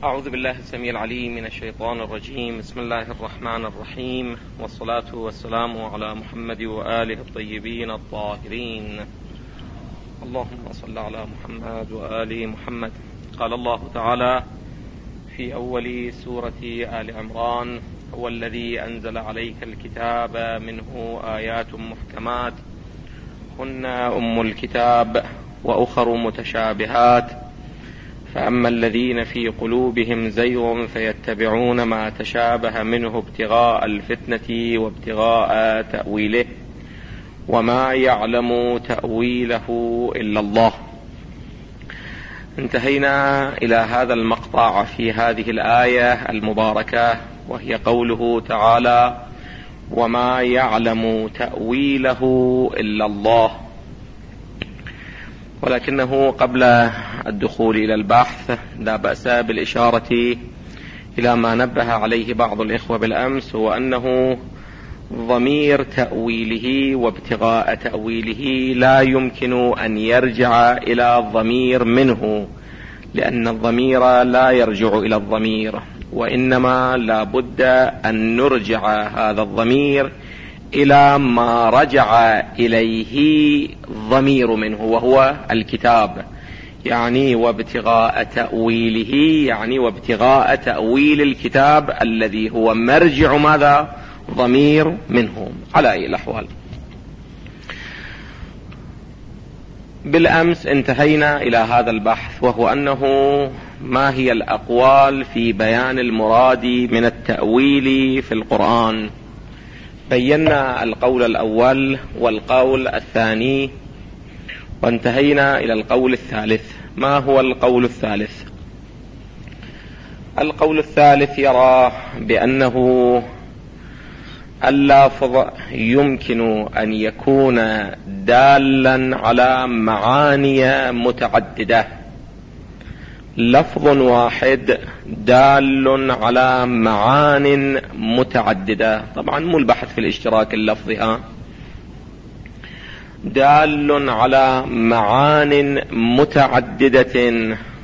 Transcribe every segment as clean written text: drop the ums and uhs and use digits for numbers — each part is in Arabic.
أعوذ بالله السميع العليم من الشيطان الرجيم. بسم الله الرحمن الرحيم، والصلاة والسلام على محمد وآله الطيبين الطاهرين. اللهم صل على محمد وآل محمد. قال الله تعالى في أول سورة آل عمران: هو الذي أنزل عليك الكتاب منه آيات محكمات هن أم الكتاب وأخر متشابهات فأما الذين في قلوبهم زيغ فيتبعون ما تشابه منه ابتغاء الفتنة وابتغاء تأويله وما يعلم تأويله إلا الله. انتهينا إلى هذا المقطع في هذه الآية المباركة، وهي قوله تعالى: وما يعلم تأويله إلا الله. ولكنه قبل الدخول إلى البحث لا بأس بالإشارة إلى ما نبه عليه بعض الإخوة بالأمس، هو أنه ضمير تأويله وابتغاء تأويله لا يمكن أن يرجع إلى الضمير منه، لأن الضمير لا يرجع إلى الضمير، وإنما لا بد أن نرجع هذا الضمير إلى ما رجع إليه ضمير منه، وهو الكتاب. يعني وابتغاء تأويله، يعني وابتغاء تأويل الكتاب الذي هو مرجع ماذا؟ ضمير منه. على أي الأحوال، بالأمس انتهينا إلى هذا البحث، وهو أنه ما هي الأقوال في بيان المراد من التأويل في القرآن. بينا القول الأول والقول الثاني، وانتهينا إلى القول الثالث. ما هو القول الثالث؟ القول الثالث يرى بأنه اللفظ يمكن أن يكون دالا على معاني متعددة، لفظ واحد دال على معان متعددة. طبعا مو البحث في الاشتراك اللفظي، دال على معان متعددة،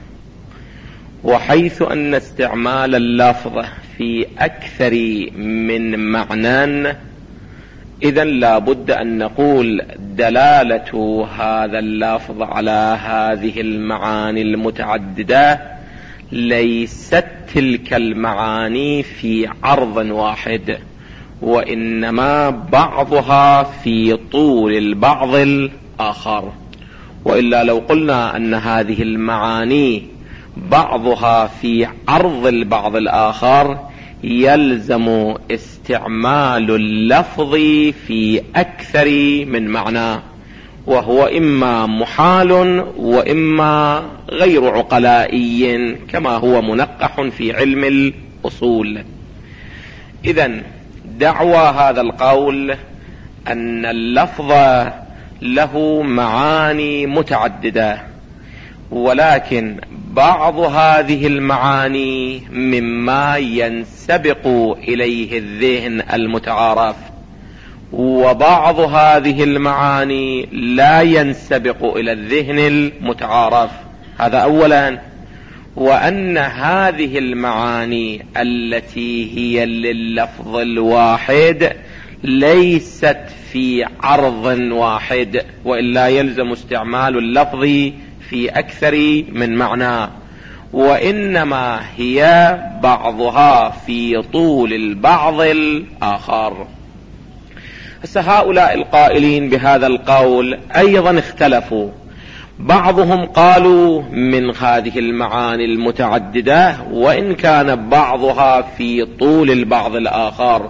وحيث أن استعمال اللفظ في أكثر من معنى، إذن لا بد أن نقول دلالة هذا اللفظ على هذه المعاني المتعددة ليست تلك المعاني في عرض واحد، وإنما بعضها في طول البعض الآخر. وإلا لو قلنا أن هذه المعاني بعضها في عرض البعض الآخر، يلزم استعمال اللفظ في أكثر من معنى، وهو إما محال وإما غير عقلائي، كما هو منقح في علم الأصول. إذن دعوى هذا القول أن اللفظ له معاني متعددة، ولكن بعض هذه المعاني مما ينسبق إليه الذهن المتعارف، وبعض هذه المعاني لا ينسبق إلى الذهن المتعارف. هذا أولا. وأن هذه المعاني التي هي لللفظ الواحد ليست في عرض واحد، وإلا يلزم استعمال اللفظ في أكثر من معنى، وإنما هي بعضها في طول البعض الآخر. هؤلاء القائلين بهذا القول أيضا اختلفوا. بعضهم قالوا من هذه المعاني المتعددة وإن كان بعضها في طول البعض الآخر،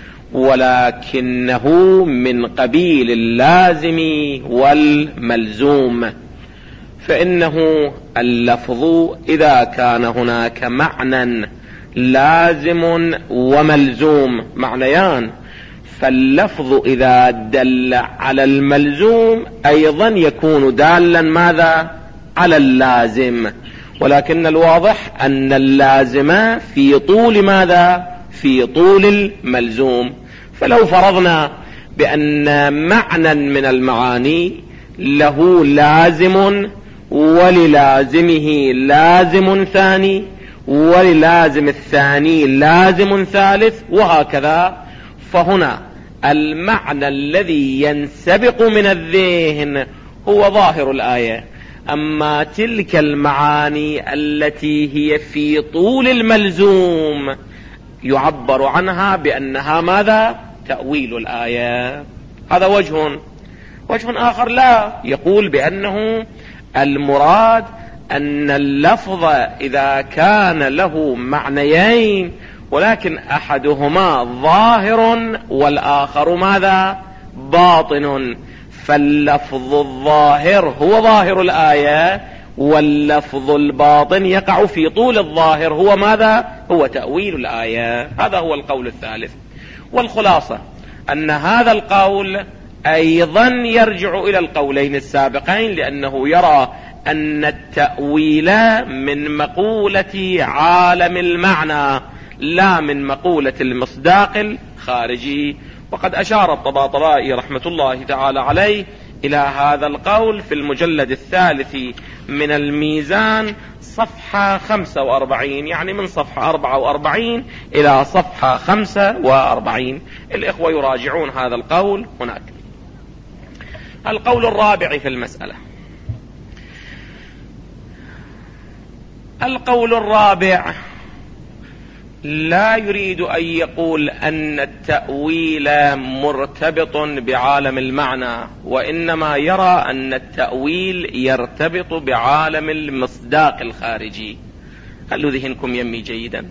ولكنه من قبيل اللازم والملزوم، فإنه اللفظ إذا كان هناك معنى لازم وملزوم، معنيان، فاللفظ إذا دل على الملزوم أيضا يكون دالا ماذا؟ على اللازم. ولكن الواضح أن اللازم في طول ماذا؟ في طول الملزوم. فلو فرضنا بأن معنى من المعاني له لازم وللازمه لازم ثاني، وللازم الثاني لازم ثالث، وهكذا. فهنا المعنى الذي ينسبق من الذهن هو ظاهر الآية، أما تلك المعاني التي هي في طول الملزوم يعبر عنها بأنها ماذا؟ تأويل الآية. هذا وجه آخر لا، يقول بأنه المراد أن اللفظ إذا كان له معنيين ولكن أحدهما ظاهر والآخر ماذا؟ باطن، فاللفظ الظاهر هو ظاهر الآية، واللفظ الباطن يقع في طول الظاهر هو ماذا؟ هو تأويل الآية. هذا هو القول الثالث. والخلاصة أن هذا القول أيضا يرجع إلى القولين السابقين، لأنه يرى أن التأويل من مقولة عالم المعنى لا من مقولة المصداق الخارجي. وقد أشار الطباطبائي رحمة الله تعالى عليه إلى هذا القول في المجلد الثالث من الميزان صفحة 45، يعني من صفحة 44 إلى صفحة 45. الإخوة يراجعون هذا القول هناك. القول الرابع في المسألة، القول الرابع لا يريد أن يقول أن التأويل مرتبط بعالم المعنى، وإنما يرى أن التأويل يرتبط بعالم المصداق الخارجي. خلوا ذهنكم يمي جيدا.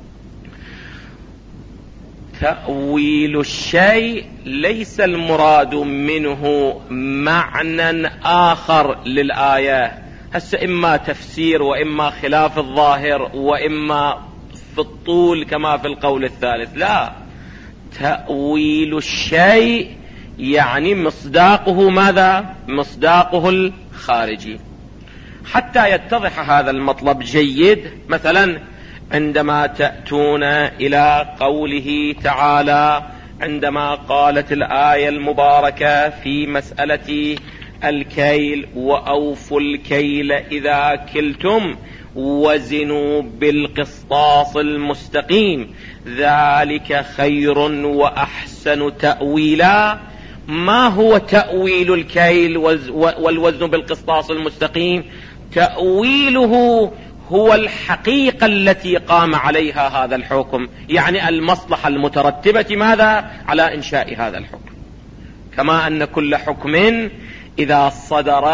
تأويل الشيء ليس المراد منه معنى آخر للآية، هسه إما تفسير وإما خلاف الظاهر وإما في الطول كما في القول الثالث. لا، تأويل الشيء يعني مصداقه ماذا؟ مصداقه الخارجي. حتى يتضح هذا المطلب جيد، مثلا عندما تأتون إلى قوله تعالى عندما قالت الآية المباركة في مسألة الكيل: وأوفوا الكيل إذا كلتم وزنوا بالقسطاس المستقيم ذلك خير وأحسن تأويلا. ما هو تأويل الكيل والوزن بالقسطاس المستقيم؟ تأويله هو الحقيقة التي قام عليها هذا الحكم، يعني المصلحة المترتبة ماذا؟ على إنشاء هذا الحكم. كما أن كل حكم إذا صدر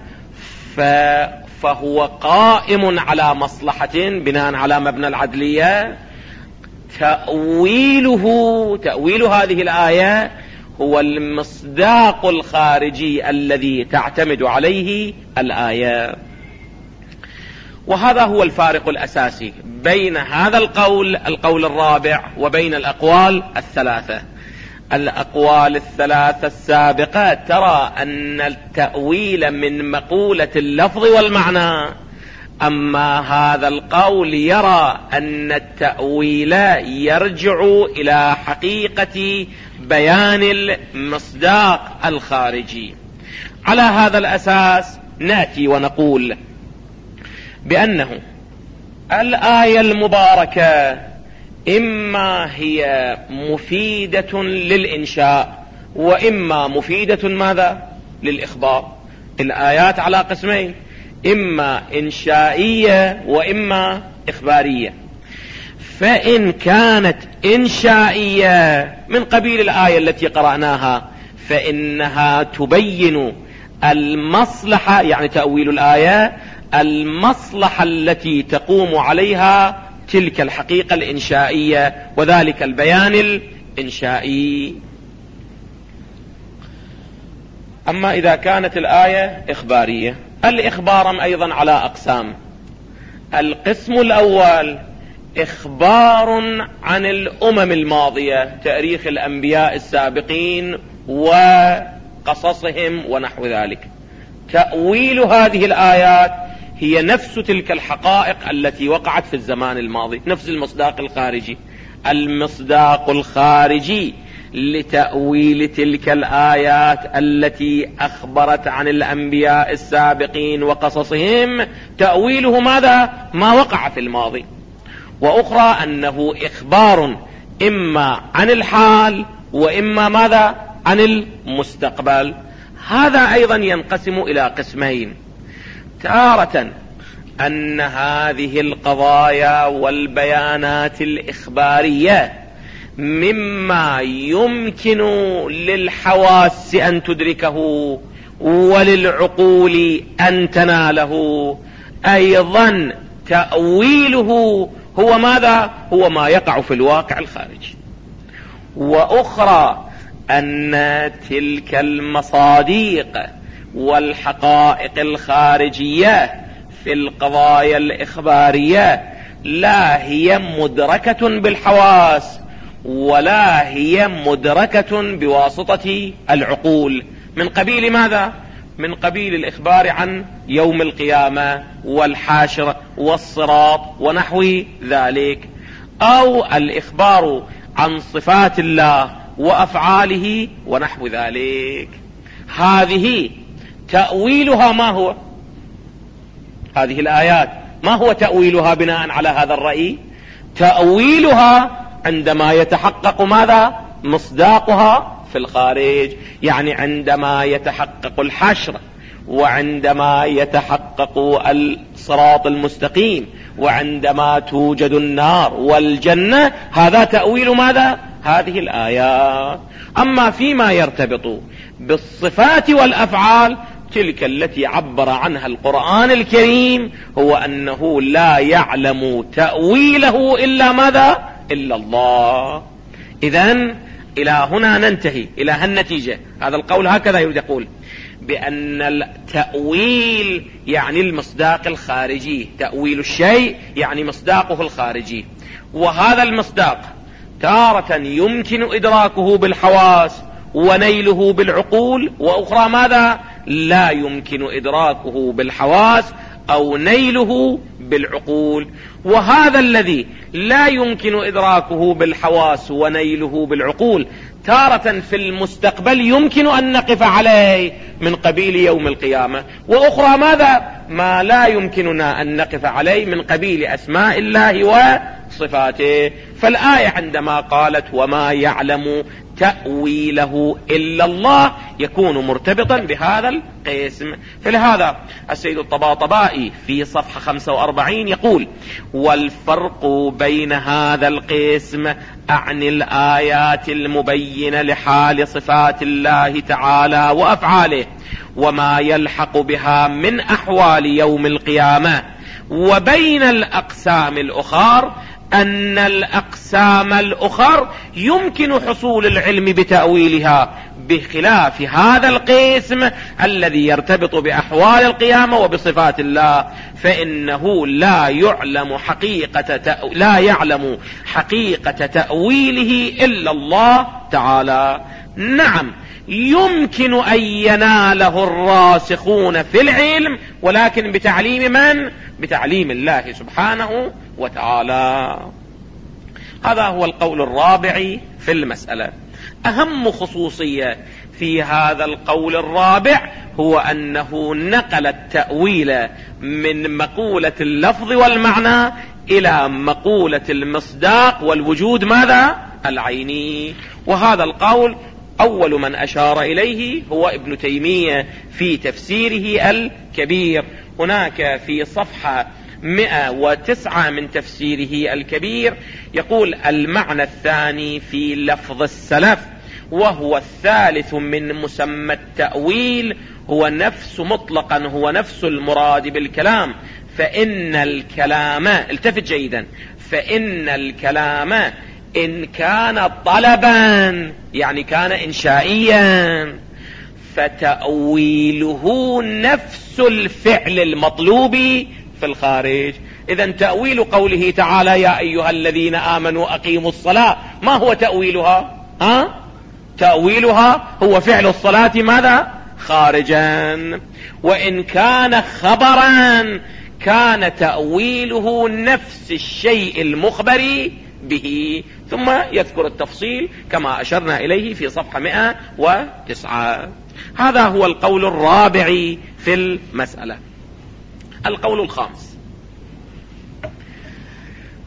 فهو قائم على مصلحة بناء على مبنى العدلية، تأويل هذه الآية هو المصداق الخارجي الذي تعتمد عليه الآية. وهذا هو الفارق الأساسي بين هذا القول الرابع وبين الأقوال الثلاثة. الأقوال الثلاثة السابقة ترى أن التأويل من مقولة اللفظ والمعنى، أما هذا القول يرى أن التأويل يرجع إلى حقيقة بيان المصداق الخارجي. على هذا الأساس نأتي ونقول بأنه الآية المباركة إما هي مفيدة للإنشاء وإما مفيدة ماذا؟ للإخبار. الآيات على قسمين، إما إنشائية وإما إخبارية. فإن كانت إنشائية من قبيل الآية التي قرأناها فإنها تبين المصلحة، يعني تأويل الآية المصلحة التي تقوم عليها تلك الحقيقة الإنشائية وذلك البيان الإنشائي. أما إذا كانت الآية إخبارية، الإخبار أيضا على أقسام. القسم الأول إخبار عن الأمم الماضية، تاريخ الأنبياء السابقين وقصصهم ونحو ذلك. تأويل هذه الآيات هي نفس تلك الحقائق التي وقعت في الزمان الماضي، نفس المصداق الخارجي. المصداق الخارجي لتأويل تلك الآيات التي أخبرت عن الأنبياء السابقين وقصصهم تأويله ماذا؟ ما وقع في الماضي. وأخرى أنه إخبار إما عن الحال وإما ماذا؟ عن المستقبل. هذا أيضا ينقسم إلى قسمين: تارة أن هذه القضايا والبيانات الإخبارية مما يمكن للحواس أن تدركه وللعقول أن تناله، أيضا تأويله هو ماذا؟ هو ما يقع في الواقع الخارجي. وأخرى أن تلك المصادق والحقائق الخارجية في القضايا الإخبارية لا هي مدركة بالحواس ولا هي مدركة بواسطة العقول. من قبيل ماذا؟ من قبيل الإخبار عن يوم القيامة والحاشر والصراط ونحو ذلك، أو الإخبار عن صفات الله وأفعاله ونحو ذلك. هذه تأويلها ما هو؟ هذه الآيات ما هو تأويلها بناء على هذا الرأي؟ تأويلها عندما يتحقق ماذا؟ مصداقها في الخارج، يعني عندما يتحقق الحشر، وعندما يتحقق الصراط المستقيم، وعندما توجد النار والجنة، هذا تأويل ماذا؟ هذه الآيات. أما فيما يرتبط بالصفات والأفعال، تلك التي عبر عنها القرآن الكريم، هو أنه لا يعلم تأويله إلا ماذا؟ إلا الله. إذن إلى هنا ننتهي إلى هالنتيجة. هذا القول هكذا يقول بأن التأويل يعني المصداق الخارجي، تأويل الشيء يعني مصداقه الخارجي، وهذا المصداق تارة يمكن إدراكه بالحواس ونيله بالعقول، وأخرى ماذا؟ لا يمكن إدراكه بالحواس أو نيله بالعقول. وهذا الذي لا يمكن إدراكه بالحواس ونيله بالعقول تارة في المستقبل يمكن أن نقف عليه من قبيل يوم القيامة، وأخرى ماذا؟ ما لا يمكننا أن نقف عليه من قبيل أسماء الله وصفاته. فالآية عندما قالت وما يعلم تأويله إلا الله يكون مرتبطا بهذا القسم. فلهذا السيد الطباطبائي في صفحة 45 يقول: والفرق بين هذا القسم عن الآيات المبينة لحال صفات الله تعالى وأفعاله وما يلحق بها من أحوال يوم القيامة وبين الأقسام الأخر أن الأقسام الأخر يمكن حصول العلم بتأويلها، بخلاف هذا القسم الذي يرتبط بأحوال القيامة وبصفات الله، فإنه لا يعلم حقيقة تأويله إلا الله تعالى. نعم، يمكن أن يناله الراسخون في العلم، ولكن بتعليم من؟ بتعليم الله سبحانه وتعالى. هذا هو القول الرابع في المسألة. أهم خصوصية في هذا القول الرابع هو أنه نقل التأويل من مقولة اللفظ والمعنى إلى مقولة المصداق والوجود ماذا؟ العيني. وهذا القول أول من أشار إليه هو ابن تيمية في تفسيره الكبير. هناك في صفحة 109 من تفسيره الكبير يقول: المعنى الثاني في لفظ السلف وهو الثالث من مسمى التأويل هو نفس مطلقا، هو نفس المراد بالكلام، فإن الكلام، التفت جيدا، فإن الكلام إن كان طلبا يعني كان إنشائيا فتأويله نفس الفعل المطلوب في الخارج. إذن تأويل قوله تعالى: يا أيها الذين آمنوا أقيموا الصلاة، ما هو تأويلها؟ تأويلها هو فعل الصلاة ماذا؟ خارجا. وإن كان خبرا كان تأويله نفس الشيء المخبر به. ثم يذكر التفصيل كما أشرنا إليه في صفحة 109. هذا هو القول الرابع في المسألة. القول الخامس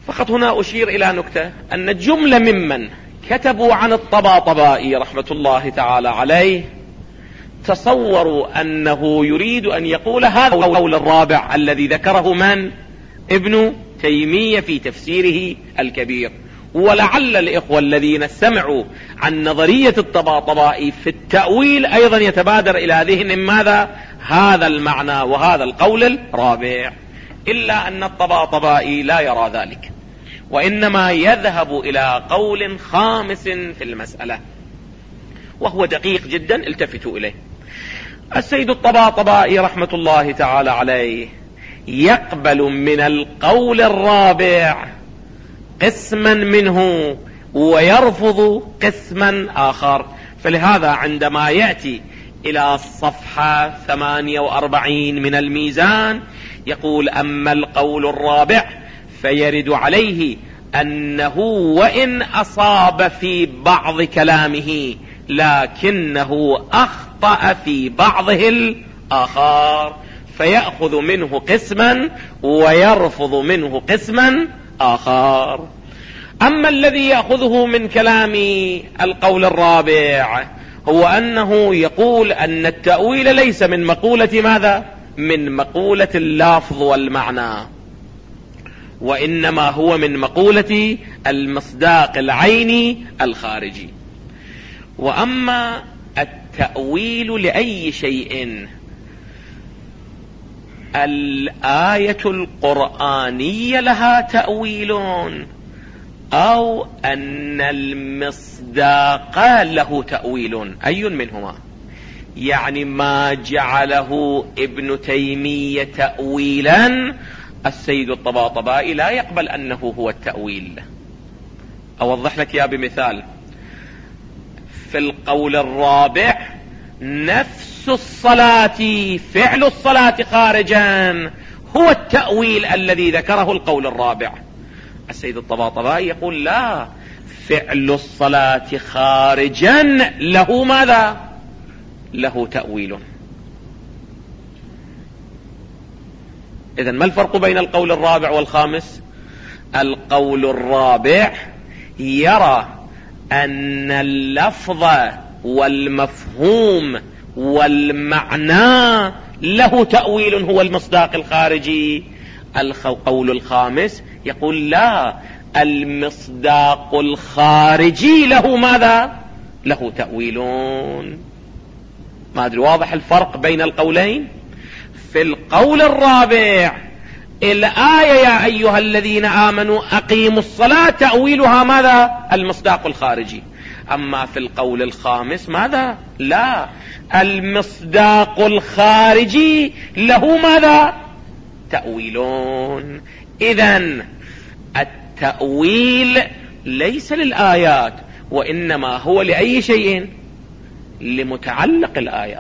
فقط هنا أشير إلى نكتة، أن جملة ممن كتبوا عن الطباطبائي رحمة الله تعالى عليه تصوروا أنه يريد أن يقول هذا القول الرابع الذي ذكره من؟ ابن تيمية في تفسيره الكبير. ولعل الإخوة الذين سمعوا عن نظرية الطباطبائي في التأويل أيضا يتبادر إلى ذهنهم ماذا؟ هذا المعنى وهذا القول الرابع، إلا أن الطباطبائي لا يرى ذلك، وإنما يذهب إلى قول خامس في المسألة وهو دقيق جدا، التفتوا إليه. السيد الطباطبائي رحمة الله تعالى عليه يقبل من القول الرابع قسما منه ويرفض قسما آخر. فلهذا عندما يأتي إلى الصفحة 48 من الميزان يقول: أما القول الرابع فيرد عليه أنه وإن أصاب في بعض كلامه لكنه أخطأ في بعضه الآخر، فيأخذ منه قسما ويرفض منه قسما آخر. أما الذي يأخذه من كلام القول الرابع هو أنه يقول أن التأويل ليس من مقولة ماذا؟ من مقولة اللفظ والمعنى، وإنما هو من مقولة المصداق العيني الخارجي. وأما التأويل لأي شيء، الآية القرآنية لها تأويل أو أن المصداق له تأويل، أي منهما؟ يعني ما جعله ابن تيمية تأويلا السيد الطباطبائي لا يقبل أنه هو التأويل. أوضح لك يا بمثال. في القول الرابع نفس الصلاة، فعل الصلاة خارجا هو التأويل الذي ذكره القول الرابع. السيد الطباطبائي يقول لا، فعل الصلاة خارجا له ماذا؟ له تأويل. إذن ما الفرق بين القول الرابع والخامس؟ القول الرابع يرى أن اللفظ والمفهوم والمعنى له تأويل هو المصداق الخارجي. القول الخامس يقول لا، المصداق الخارجي له ماذا؟ له تأويلون. ما أدري واضح الفرق بين القولين؟ في القول الرابع الآية يا أيها الذين آمنوا أقيموا الصلاة تأويلها ماذا؟ المصداق الخارجي. أما في القول الخامس ماذا؟ لا، المصداق الخارجي له ماذا؟ تأويلون. إذن التأويل ليس للآيات، وإنما هو لأي شيء؟ لمتعلق الآيات.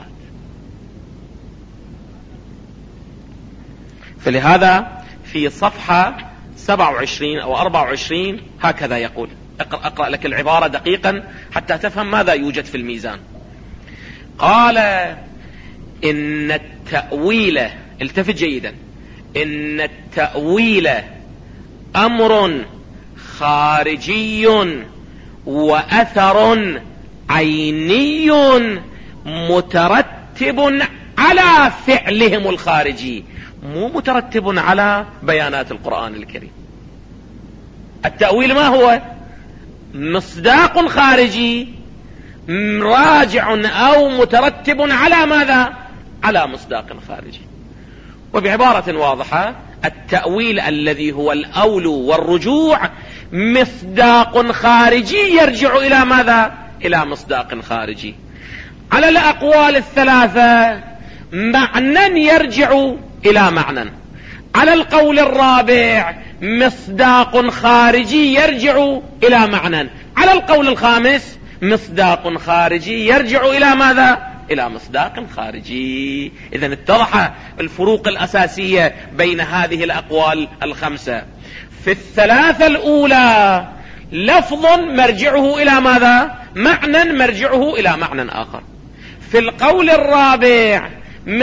فلهذا في صفحة 27 أو 24 هكذا يقول، أقرأ لك العبارة دقيقا حتى تفهم ماذا يوجد في الميزان. قال: إن التأويل، التفت جيدا، إن التأويل أمر خارجي وأثر عيني مترتب على فعلهم الخارجي، مو مترتب على بيانات القرآن الكريم. التأويل ما هو؟ مصداق خارجي راجع أو مترتب على ماذا؟ على مصداق خارجي. وبعبارة واضحة، التأويل الذي هو الأول والرجوع مصداق خارجي يرجع إلى ماذا؟ إلى مصداق خارجي. على الأقوال الثلاثة معنى يرجع إلى معنى. على القول الرابع مصداق خارجي يرجع إلى معنى. على القول الخامس مصداق خارجي يرجع إلى ماذا؟ إلى مصداق خارجي. إذن اتضح الفروق الأساسية بين هذه الأقوال الخمسة. في الثلاثة الأولى لفظ مرجعه إلى ماذا؟ معنى مرجعه إلى معنى آخر. في القول الرابع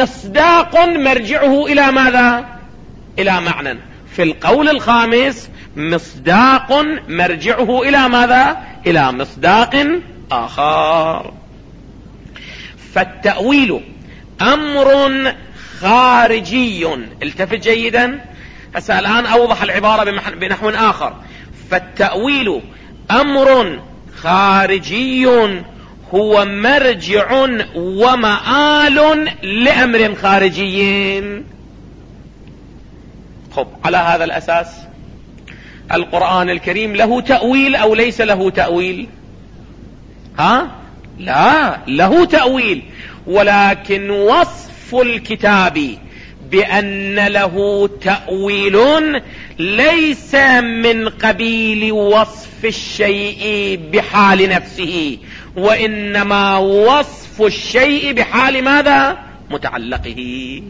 مصداق مرجعه إلى ماذا؟ إلى معنى. في القول الخامس مصداق مرجعه إلى ماذا؟ إلى مصداق آخر. فالتأويل أمر خارجي. التفت جيدا، هسه الآن أوضح العبارة بنحو آخر. فالتأويل أمر خارجي هو مرجع ومآل لأمر خارجي. خب، على هذا الأساس القرآن الكريم له تأويل أو ليس له تأويل؟ لا، له تأويل، ولكن وصف الكتاب بأن له تأويل ليس من قبيل وصف الشيء بحال نفسه، وإنما وصف الشيء بحال ماذا؟ متعلقه.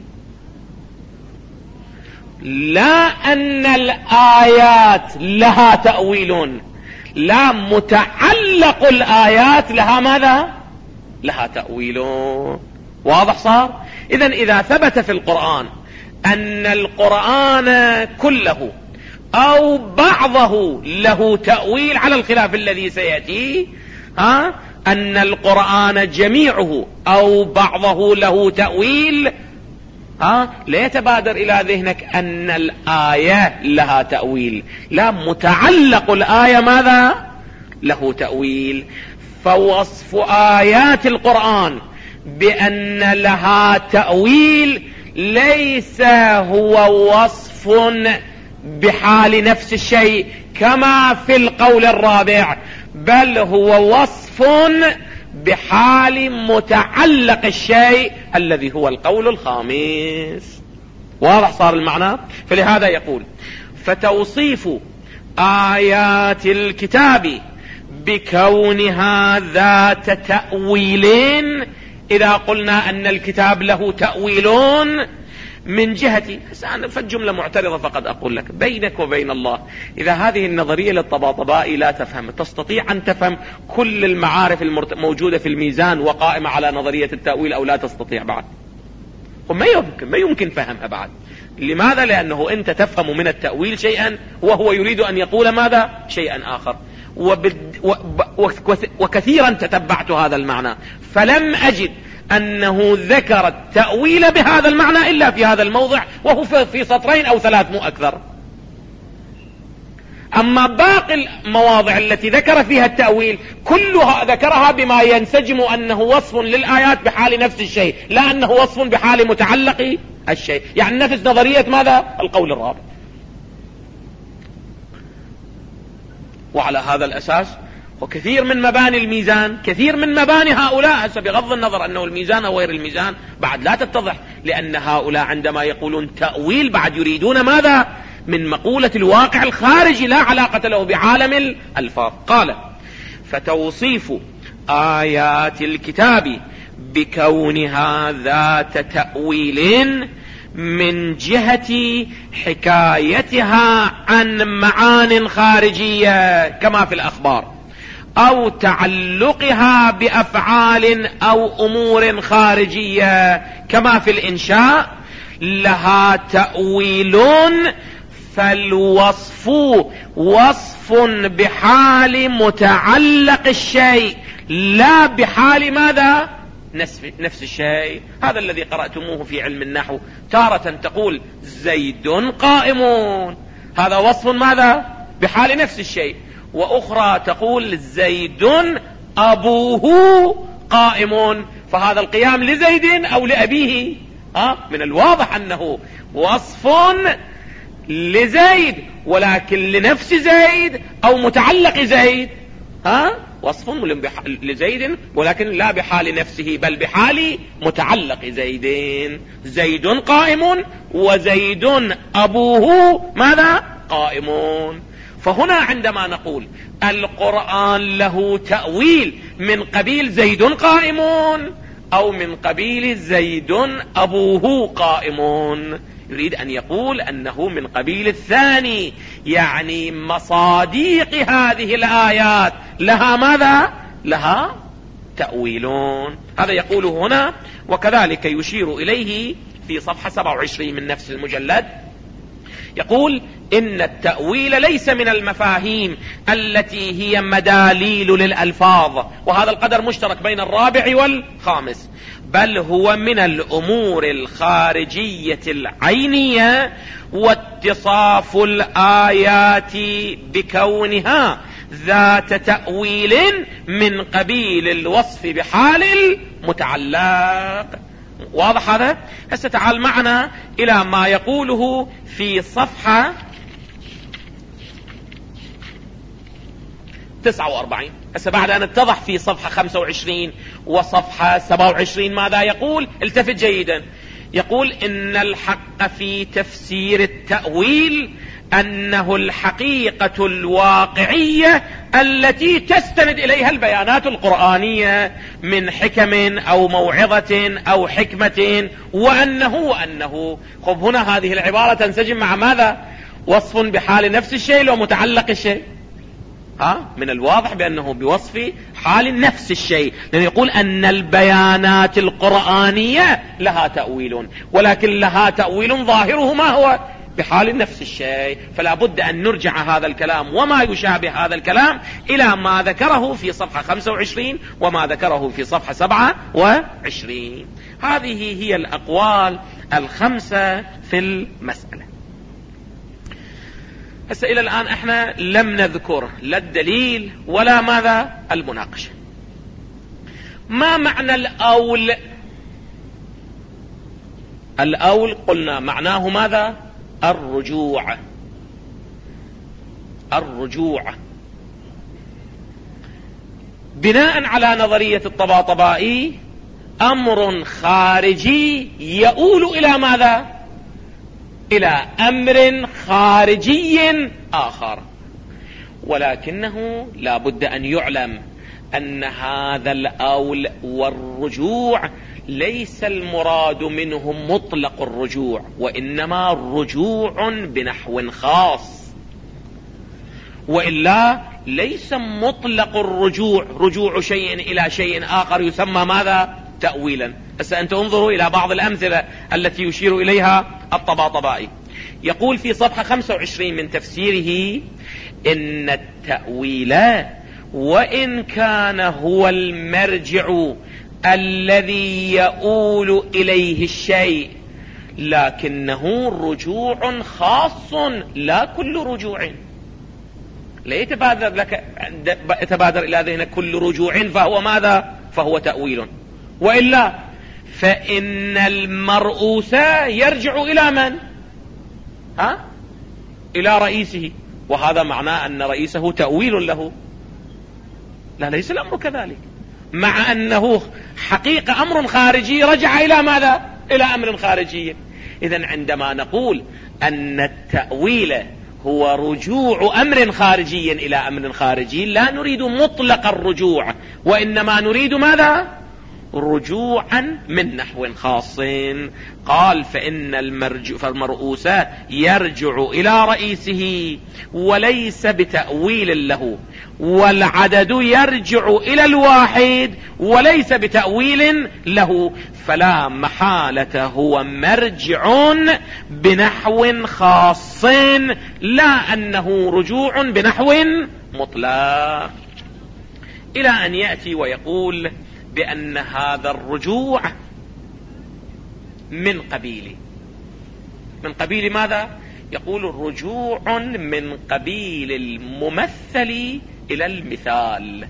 لا أن الآيات لها تأويل، لا، متعلق الآيات لها ماذا؟ لها تأويل. واضح صار؟ إذا ثبت في القرآن أن القرآن كله أو بعضه له تأويل على الخلاف الذي سيأتي، أن القرآن جميعه أو بعضه له تأويل، لا يتبادر إلى ذهنك أن الآية لها تأويل، لا، متعلق الآية ماذا؟ له تأويل. فوصف آيات القرآن بأن لها تأويل ليس هو وصف بحال نفس الشيء كما في القول الرابع، بل هو وصف بحال متعلق الشيء الذي هو القول الخامس. واضح صار المعنى؟ فلهذا يقول: فتوصيف آيات الكتاب بكونها ذات تأويلين. إذا قلنا أن الكتاب له تأويلون من جهة، فالجملة معترضة، فقد أقول لك بينك وبين الله، إذا هذه النظرية للطباطبائي لا تفهم، تستطيع أن تفهم كل المعارف الموجودة في الميزان وقائمة على نظرية التأويل أو لا تستطيع بعد؟ ما يمكن فهمها بعد. لماذا؟ لأنه أنت تفهم من التأويل شيئا وهو يريد أن يقول ماذا؟ شيئا آخر. وكثيرا تتبعت هذا المعنى فلم أجد أنه ذكر التأويل بهذا المعنى إلا في هذا الموضع، وهو في سطرين أو 3 مو أكثر. أما باقي المواضع التي ذكر فيها التأويل كلها ذكرها بما ينسجم أنه وصف للآيات بحال نفس الشيء، لا أنه وصف بحال متعلق الشيء، يعني نفس نظرية ماذا؟ القول الرابع. وعلى هذا الأساس وكثير من مباني الميزان، كثير من مباني هؤلاء، هسه بغض النظر أنه الميزان أو غير الميزان بعد لا تتضح، لأن هؤلاء عندما يقولون تأويل بعد يريدون ماذا؟ من مقولة الواقع الخارجي لا علاقة له بعالم الألفاظ. قال: فتوصيف آيات الكتاب بكونها ذات تأويل من جهة حكايتها عن معان خارجية كما في الأخبار، أو تعلقها بأفعال أو أمور خارجية كما في الإنشاء، لها تأويل، فالوصف وصف بحال متعلق الشيء لا بحال ماذا؟ نفس الشيء. هذا الذي قرأتموه في علم النحو، تارة تقول زيد قائم، هذا وصف ماذا؟ بحال نفس الشيء، وأخرى تقول زيد أبوه قائم، فهذا القيام لزيد أو لأبيه. من الواضح أنه وصف لزيد ولكن لنفس زيد أو متعلق زيد. وصف لزيد ولكن لا بحال نفسه بل بحال متعلق زيدين. زيد قائم وزيد أبوه ماذا؟ قائمون. فهنا عندما نقول القرآن له تأويل من قبيل زيد قائمون أو من قبيل زيد أبوه قائمون، يريد أن يقول أنه من قبيل الثاني، يعني مصاديق هذه الآيات لها ماذا؟ لها تأويلون. هذا يقوله هنا، وكذلك يشير إليه في صفحة 27 من نفس المجلد، يقول إن التأويل ليس من المفاهيم التي هي مداليل للألفاظ، وهذا القدر مشترك بين الرابع والخامس، بل هو من الأمور الخارجية العينية، واتصاف الآيات بكونها ذات تأويل من قبيل الوصف بحال المتعلق. واضح هذا؟ هسه تعال معنا إلى ما يقوله في صفحة 49. هسه بعد أن اتضح في صفحة 25 وصفحة 27 ماذا يقول؟ التفت جيدا. يقول إن الحق في تفسير التأويل أنه الحقيقة الواقعية التي تستند إليها البيانات القرآنية من حكم أو موعظة أو حكمة، وأنه خب هنا هذه العبارة تنسجم مع ماذا؟ وصف بحال نفس الشيء ومتعلق الشيء. من الواضح بأنه بوصف حال نفس الشيء، لأنه يقول أن البيانات القرآنية لها تأويل، ولكن لها تأويل ظاهره ما هو؟ بحال نفس الشيء. فلا بد أن نرجع هذا الكلام وما يشابه هذا الكلام إلى ما ذكره في صفحة 25 وما ذكره في صفحة 27. هذه هي الأقوال الخمسة في المسألة. هسه إلى الآن احنا لم نذكر لا الدليل ولا ماذا؟ المناقشة. ما معنى الأول؟ الأول قلنا معناه ماذا؟ الرجوع. الرجوع بناء على نظرية الطباطبائي أمر خارجي يؤول إلى ماذا؟ إلى أمر خارجي آخر، ولكنه لا بد أن يعلم أن هذا الأول والرجوع ليس المراد منه مطلق الرجوع، وإنما رجوع بنحو خاص، وإلا ليس مطلق الرجوع رجوع شيء إلى شيء آخر يسمى ماذا؟ تأويلا. بس أنت انظروا إلى بعض الأمثلة التي يشير إليها الطباطبائي. يقول في صفحة 25 من تفسيره إن التأويل وإن كان هو المرجع الذي يؤول إليه الشيء لكنه رجوع خاص لا كل رجوع. لا يتبادر إلى ذهنك كل رجوع فهو ماذا؟ فهو تأويل، وإلا فإن المرؤوس يرجع إلى من؟ إلى رئيسه، وهذا معناه أن رئيسه تأويل له. لا، ليس الأمر كذلك، مع أنه حقيقة أمر خارجي رجع إلى ماذا؟ إلى أمر خارجي. إذن عندما نقول أن التأويل هو رجوع أمر خارجي إلى أمر خارجي لا نريد مطلق الرجوع، وإنما نريد ماذا؟ رجوعا من نحو خاص. قال فإن فالمرؤوس يرجع إلى رئيسه وليس بتأويل له، والعدد يرجع إلى الواحد وليس بتأويل له، فلا محالة هو مرجع بنحو خاص لا أنه رجوع بنحو مطلق. إلى أن يأتي ويقول بأن هذا الرجوع من قبيل ماذا؟ يقول الرجوع من قبيل الممثل إلى المثال.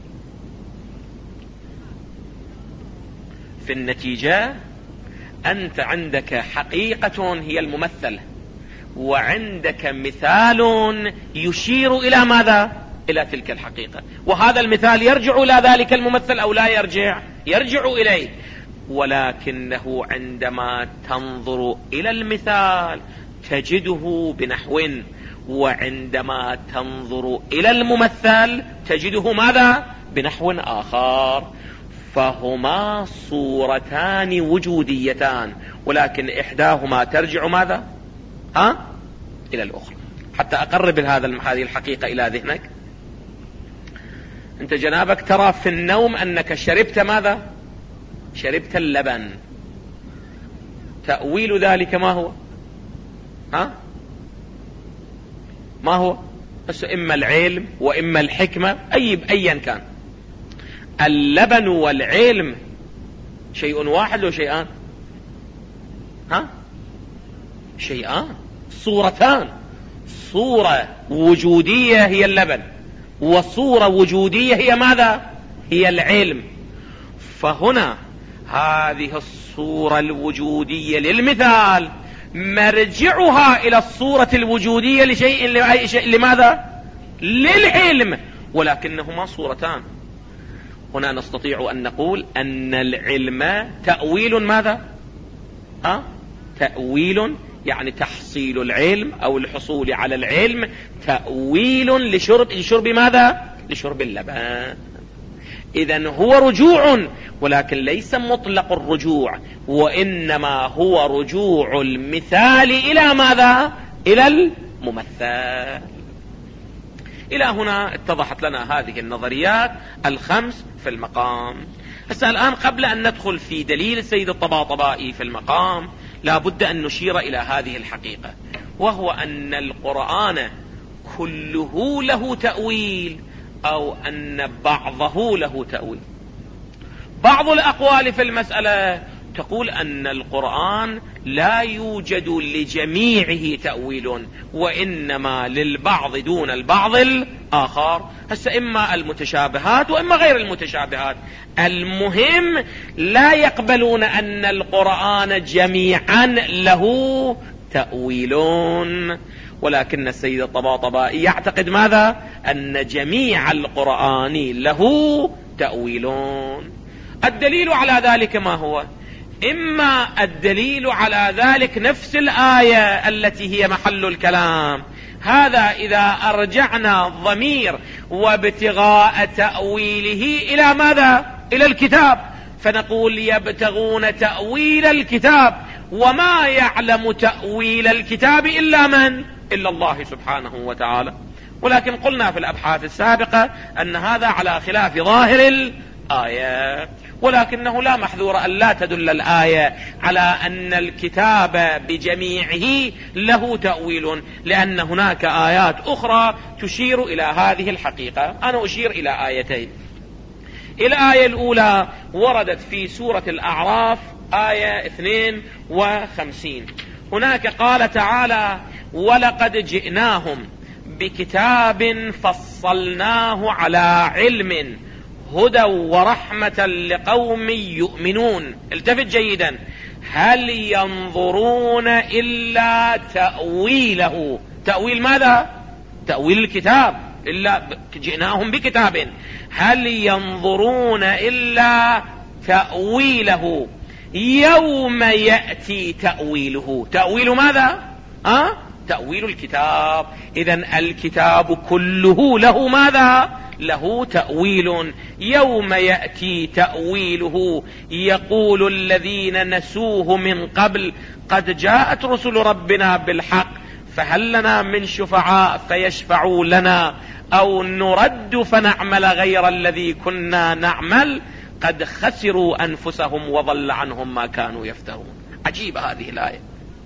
في النتيجة أنت عندك حقيقة هي الممثل، وعندك مثال يشير إلى ماذا؟ إلى تلك الحقيقة، وهذا المثال يرجع إلى ذلك الممثل أو لا يرجع؟ يرجع إليه، ولكنه عندما تنظر إلى المثال تجده بنحو، وعندما تنظر إلى الممثل تجده ماذا؟ بنحو آخر. فهما صورتان وجوديتان، ولكن إحداهما ترجع ماذا؟ إلى الأخرى. حتى أقرب هذه الحقيقة إلى ذهنك، أنت جنابك ترى في النوم أنك شربت ماذا؟ شربت اللبن. تأويل ذلك ما هو؟ ما هو؟ بس إما العلم وإما الحكمة، أيا كان. اللبن والعلم شيء واحد أو شيئان؟ شيئان، صورتان. صورة وجودية هي اللبن، وصورة وجودية هي ماذا؟ هي العلم. فهنا هذه الصورة الوجودية للمثال مرجعها إلى الصورة الوجودية لشيء لماذا؟ للعلم، ولكنهما صورتان. هنا نستطيع أن نقول أن العلم تأويل ماذا؟ تأويل يعني تحصيل العلم أو الحصول على العلم، تأويل لشرب ماذا؟ لشرب اللبن. إذن هو رجوع، ولكن ليس مطلق الرجوع، وإنما هو رجوع المثال إلى ماذا؟ إلى الممثل. إلى هنا اتضحت لنا هذه النظريات الخمس في المقام. الآن قبل أن ندخل في دليل السيد الطباطبائي في المقام، لا بد أن نشير إلى هذه الحقيقة، وهو أن القرآن كله له تأويل، أو أن بعضه له تأويل. بعض الأقوال في المسألة تقول أن القرآن لا يوجد لجميعه تأويل، وإنما للبعض دون البعض الآخر. إما المتشابهات وإما غير المتشابهات. المهم لا يقبلون أن القرآن جميعا له تأويلون، ولكن السيد الطباطبائي يعتقد ماذا؟ أن جميع القرآن له تأويلون. الدليل على ذلك ما هو؟ إما الدليل على ذلك نفس الآية التي هي محل الكلام، هذا إذا أرجعنا الضمير وابتغاء تأويله إلى ماذا؟ إلى الكتاب، فنقول يبتغون تأويل الكتاب، وما يعلم تأويل الكتاب إلا من؟ إلا الله سبحانه وتعالى. ولكن قلنا في الأبحاث السابقة أن هذا على خلاف ظاهر الآية، ولكنه لا محذور أن لا تدل الآية على أن الكتاب بجميعه له تأويل، لأن هناك آيات أخرى تشير إلى هذه الحقيقة. أنا أشير إلى آيتين. الآية الأولى وردت في سورة الأعراف آية 52. هناك قال تعالى: ولقد جئناهم بكتاب فصلناه على علم هدى ورحمة لقوم يؤمنون. التفت جيدا: هل ينظرون إلا تأويله. تأويل ماذا؟ تأويل الكتاب. إلا جئناهم بكتاب. هل ينظرون إلا تأويله يوم يأتي تأويله. تأويل ماذا؟ تأويل الكتاب. إذن الكتاب كله له ماذا؟ له تأويل. يوم يأتي تأويله يقول الذين نسوه من قبل قد جاءت رسل ربنا بالحق فهل لنا من شفعاء فيشفعوا لنا أو نرد فنعمل غير الذي كنا نعمل قد خسروا أنفسهم وضل عنهم ما كانوا يفترون. عجيبة هذه الآية.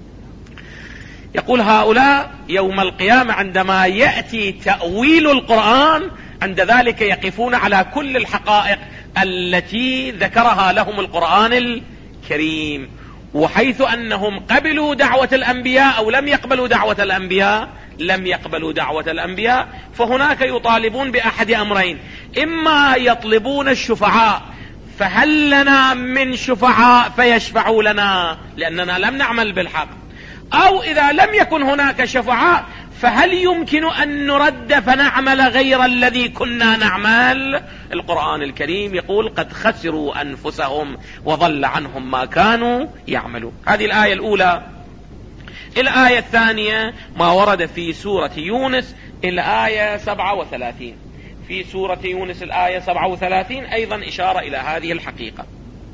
يقول هؤلاء يوم القيامة عندما يأتي تأويل القرآن عند ذلك يقفون على كل الحقائق التي ذكرها لهم القرآن الكريم، وحيث أنهم قبلوا دعوة الأنبياء أو لم يقبلوا دعوة الأنبياء، لم يقبلوا دعوة الأنبياء، فهناك يطالبون بأحد أمرين: إما يطلبون الشفعاء فهل لنا من شفعاء فيشفعوا لنا لأننا لم نعمل بالحق، أو إذا لم يكن هناك شفعاء فهل يمكن أن نرد فنعمل غير الذي كنا نعمل. القرآن الكريم يقول قد خسروا أنفسهم وضل عنهم ما كانوا يعملون. هذه الآية الأولى. الآية الثانية ما ورد في سورة يونس الآية 37. في سورة يونس الآية 37 أيضا إشارة إلى هذه الحقيقة.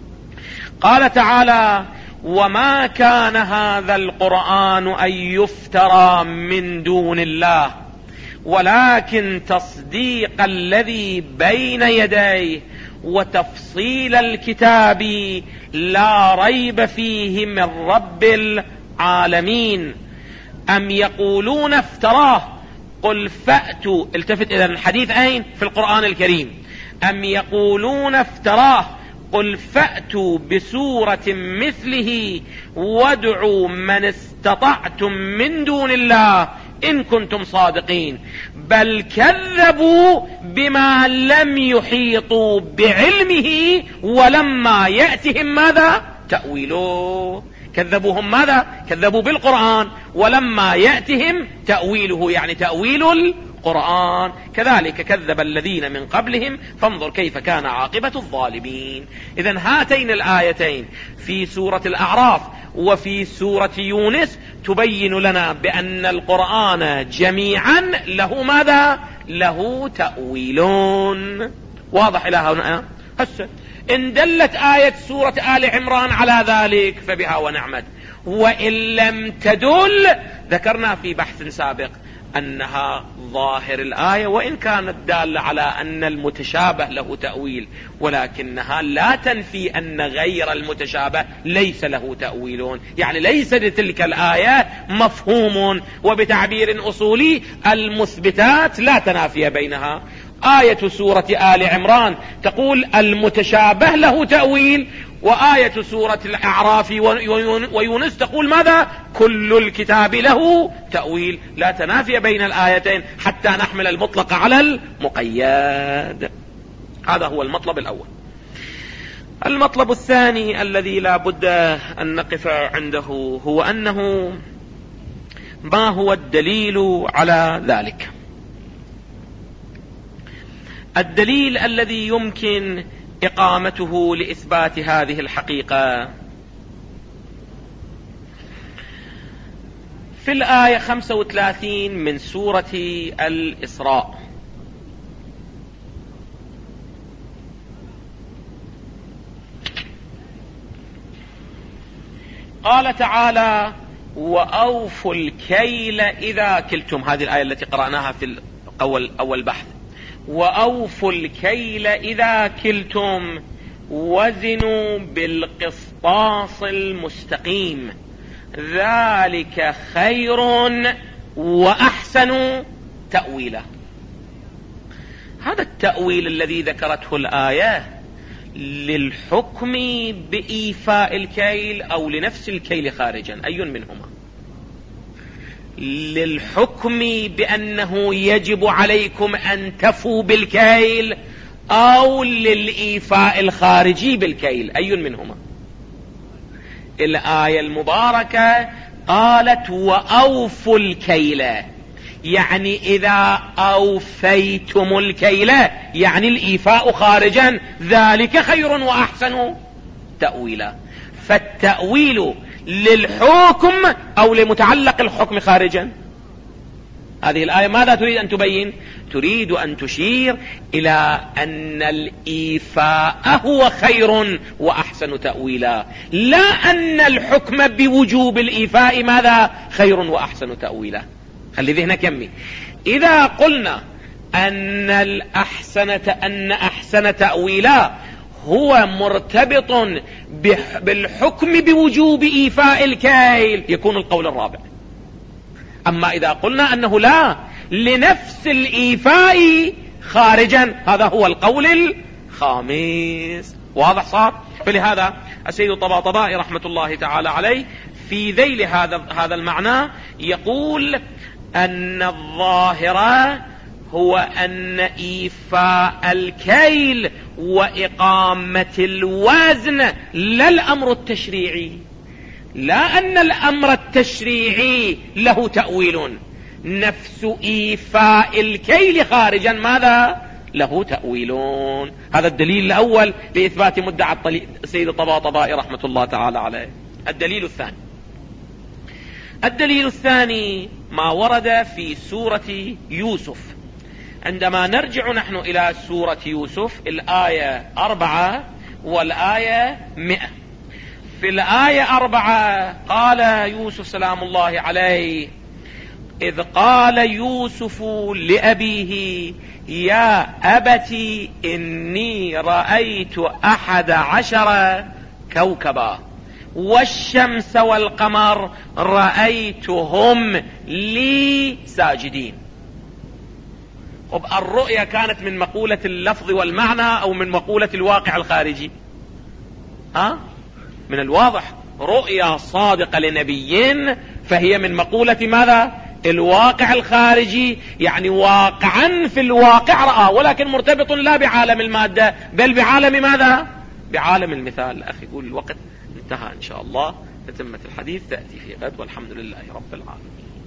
قال تعالى: وما كان هذا القرآن أن يفترى من دون الله ولكن تصديق الذي بين يديه وتفصيل الكتاب لا ريب فيه من رب العالمين أم يقولون افتراه قل فأتوا، التفت إلى الحديث أين؟ في القرآن الكريم. أم يقولون افتراه قل فأتوا بسورة مثله وادعوا من استطعتم من دون الله إن كنتم صادقين بل كذبوا بما لم يحيطوا بعلمه ولما يأتهم ماذا؟ تأويله. كذبوهم ماذا؟ كذبوا بالقرآن ولما يأتهم تأويله، يعني تأويل القرآن. كذلك كذب الذين من قبلهم فانظر كيف كان عاقبة الظالمين. إذن هاتين الآيتين في سورة الأعراف وفي سورة يونس تبين لنا بأن القرآن جميعا له ماذا؟ له تأويلون. واضح إلى هنا؟ هسه إن دلت آية سورة آل عمران على ذلك فبها ونعمت، وإن لم تدل ذكرنا في بحث سابق أنها ظاهر الآية وإن كانت دالة على أن المتشابه له تأويل، ولكنها لا تنفي أن غير المتشابه ليس له تأويلون، يعني ليس لتلك الآية مفهوم. وبتعبير أصولي المثبتات لا تنافي بينها. آية سورة آل عمران تقول المتشابه له تأويل، وآية سورة الأعراف ويونس تقول ماذا؟ كل الكتاب له تأويل. لا تنافي بين الآيتين حتى نحمل المطلق على المقيد. هذا هو المطلب الأول. المطلب الثاني الذي لا بد أن نقف عنده هو أنه ما هو الدليل على ذلك؟ الدليل الذي يمكن إقامته لإثبات هذه الحقيقة في الآية 35 من سورة الإسراء. قال تعالى وأوفوا الكيل إذا كلتم. هذه الآية التي قرأناها في أول بحث. وأوفوا الكيل إذا كلتم وزنوا بالقسطاس المستقيم ذلك خير وأحسن تأويلا. هذا التأويل الذي ذكرته الآية للحكم بإيفاء الكيل أو لنفس الكيل خارجا؟ أي منهما؟ للحكم بأنه يجب عليكم أن تفوا بالكيل أو للإيفاء الخارجي بالكيل؟ أي منهما؟ الآية المباركة قالت وأوفوا الكيل، يعني إذا أوفيتم الكيل يعني الإيفاء خارجا ذلك خير وأحسن تأويلا. فالتأويل للحكم أو لمتعلق الحكم خارجا؟ هذه الآية ماذا تريد أن تبين؟ تريد أن تشير إلى أن الإيفاء هو خير وأحسن تأويلا، لا أن الحكم بوجوب الإيفاء ماذا؟ خير وأحسن تأويلا. خلي ذهنك يمي. إذا قلنا أن أحسن تأويلا هو مرتبط بالحكم بوجوب إيفاء الكيل يكون القول الرابع. أما إذا قلنا أنه لا، لنفس الإيفاء خارجا، هذا هو القول الخامس. واضح صار؟ فلهذا السيد الطباطبائي رحمة الله تعالى عليه في ذيل هذا المعنى يقول أن الظاهر هو أن إيفاء الكيل وإقامة الوزن لا الأمر التشريعي، لا أن الأمر التشريعي له تأويل، نفس إيفاء الكيل خارجا ماذا؟ له تأويلون. هذا الدليل الأول لإثبات مدعى السيد الطباطبائي رحمة الله تعالى عليه. الدليل الثاني ما ورد في سورة يوسف. عندما نرجع نحن إلى سورة يوسف الآية 4 والآية 100. في الآية 4 قال يوسف سلام الله عليه إذ قال يوسف لأبيه يا أبت إني رأيت 11 كوكبا والشمس والقمر رأيتهم لي ساجدين. الرؤية كانت من مقولة اللفظ والمعنى او من مقولة الواقع الخارجي؟ من الواضح رؤية صادقة لنبي فهي من مقولة ماذا؟ الواقع الخارجي، يعني واقعا في الواقع رأى، ولكن مرتبط لا بعالم المادة بل بعالم ماذا؟ بعالم المثال. أخي يقول الوقت انتهى، إن شاء الله تتمة الحديث تأتي في غد، والحمد لله رب العالمين.